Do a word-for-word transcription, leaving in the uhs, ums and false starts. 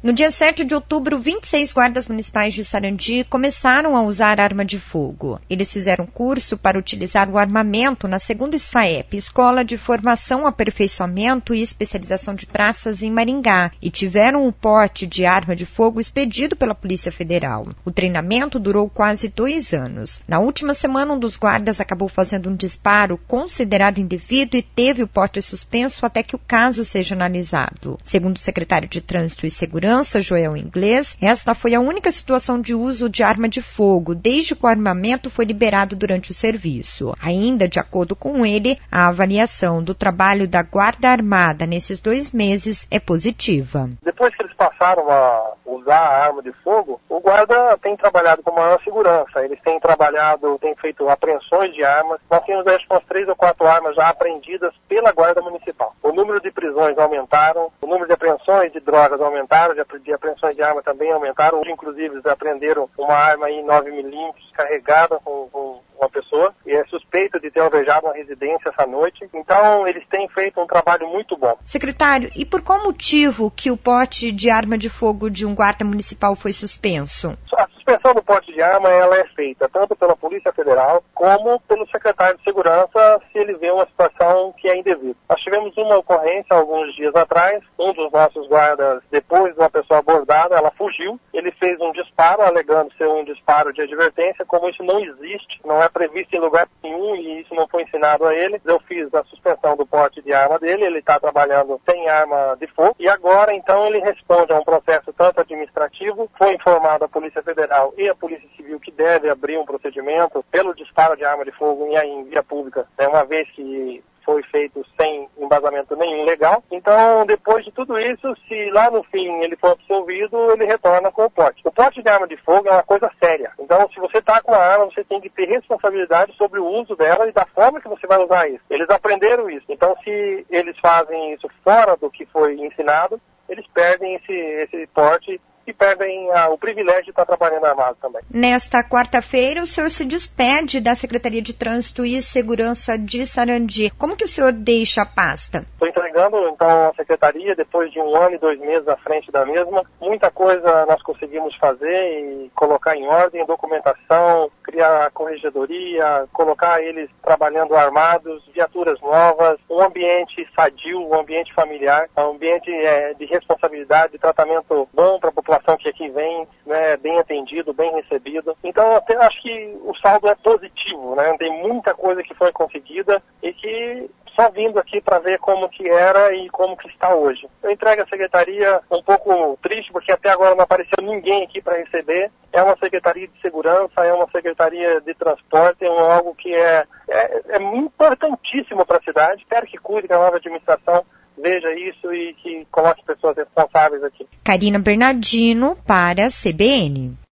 No dia sete de outubro, vinte e seis guardas municipais de Sarandi começaram a usar arma de fogo. Eles fizeram curso para utilizar o armamento na segunda SFAEP, Escola de Formação, Aperfeiçoamento e Especialização de Praças em Maringá, e tiveram o porte de arma de fogo expedido pela Polícia Federal. O treinamento durou quase dois anos. Na última semana, um dos guardas acabou fazendo um disparo considerado indevido e teve o porte suspenso até que o caso seja analisado. Segundo o secretário de Trânsito e Segurança, Joel Inglês, esta foi a única situação de uso de arma de fogo desde que o armamento foi liberado durante o serviço. Ainda, de acordo com ele, a avaliação do trabalho da Guarda Armada nesses dois meses é positiva. Depois que eles passaram a usar a arma de fogo, o guarda tem trabalhado com maior segurança. Eles têm trabalhado, têm feito apreensões de armas. Nós temos acho que umas três ou quatro armas já apreendidas pela Guarda Municipal. O número de prisões aumentaram, o número de apreensões de drogas aumentaram, de apreensões de arma também aumentaram. Hoje, inclusive, eles apreenderam uma arma em nove milímetros carregada com, com uma pessoa e é suspeito de ter alvejado uma residência essa noite. Então, eles têm feito um trabalho muito bom. Secretário, e por qual motivo que o porte de arma de fogo de um guarda municipal foi suspenso? A suspensão do porte de arma ela é feita tanto pela Polícia Federal como pelo secretário de Segurança se ele vê uma situação que é indevida. Nós tivemos uma ocorrência alguns dias atrás, um dos nossos guardas, depois de uma pessoa abordada, ela fugiu, ele fez um disparo, alegando ser um disparo de advertência. Como isso não existe, não é previsto em lugar nenhum e isso não foi ensinado a ele, eu fiz a suspensão do porte de arma dele, ele está trabalhando sem arma de fogo e agora então ele responde a um processo tanto administrativo, foi informado a Polícia Federal e a Polícia Civil que deve abrir um procedimento pelo disparo de arma de fogo em, em via pública, né, uma vez que foi feito sem embasamento nenhum legal. Então, depois de tudo isso, se lá no fim ele for absolvido, ele retorna com o porte. O porte de arma de fogo é uma coisa séria. Então, se você está com a arma, você tem que ter responsabilidade sobre o uso dela e da forma que você vai usar isso. Eles aprenderam isso. Então, se eles fazem isso fora do que foi ensinado, eles perdem esse, esse porte e perdem ah, o privilégio de estar trabalhando armado também. Nesta quarta-feira, o senhor se despede da Secretaria de Trânsito e Segurança de Sarandi. Como que o senhor deixa a pasta? Estou entregando, então, a Secretaria, depois de um ano e dois meses à frente da mesma. Muita coisa nós conseguimos fazer e colocar em ordem, documentação, criar a corregedoria, colocar eles trabalhando armados, viaturas novas, um ambiente sadio, um ambiente familiar, um ambiente é, de responsabilidade, de tratamento bom para a população que aqui vem, né, bem atendido, bem recebido. Então, até acho que o saldo é positivo, né? Tem muita coisa que foi conseguida e que só vindo aqui para ver como que era e como que está hoje. Eu entrego a secretaria um pouco triste, porque até agora não apareceu ninguém aqui para receber. É uma secretaria de segurança, é uma secretaria de transporte, é algo que é, é, é importantíssimo para a cidade. Espero que cuide da nova administração, veja isso e que coloque pessoas responsáveis aqui. Karina Bernardino para a C B N.